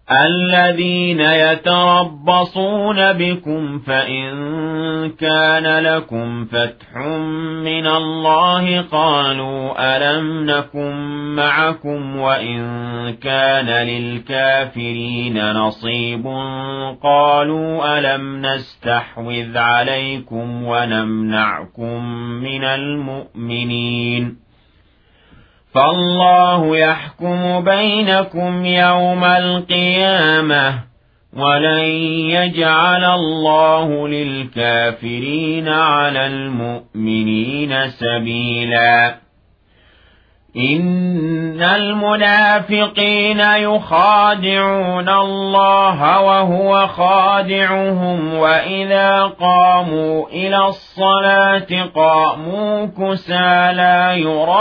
الذين يتربصون بكم فإن كان لكم فتح من الله قالوا ألم نكن معكم وإن كان للكافرين نصيب قالوا ألم نستحوذ عليكم ونمنعكم من المؤمنين فالله يحكم بينكم يوم القيامة ولن يجعل الله للكافرين على المؤمنين سبيلا إن المنافقين يخادعون الله وهو خادعهم وإذا قاموا إلى الصلاة قاموا كسالى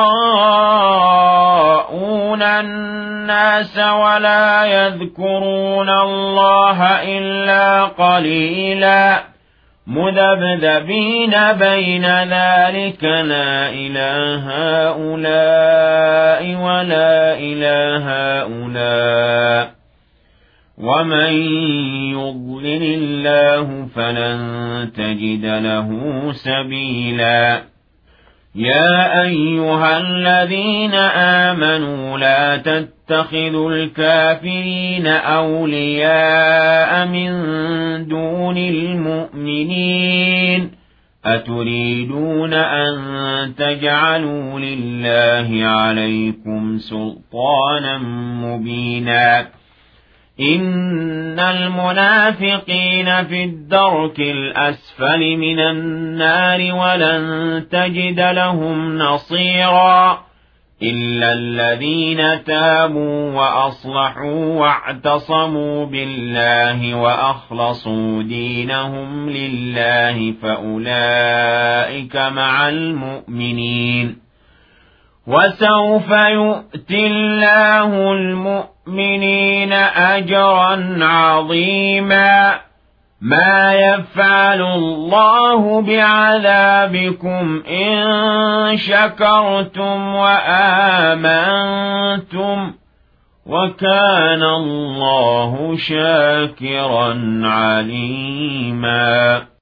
يراءون الناس ولا يذكرون الله إلا قليلا مذبذبين بين ذلك لا إله هؤلاء ولا إله هؤلاء ومن يضلل الله فلن تجد له سبيلا يا أيها الذين آمنوا لا تتخذوا الكافرين أولياء من دون المؤمنين أتريدون أن تجعلوا لله عليكم سلطانا مبينا إن المنافقين في الدرك الأسفل من النار ولن تجد لهم نصيرا إلا الذين تابوا وأصلحوا واعتصموا بالله وأخلصوا دينهم لله فأولئك مع المؤمنين وسوف يؤتي الله المؤمنين أجرا عظيما ما يفعل الله بعذابكم إن شكرتم وآمنتم وكان الله شاكرا عليما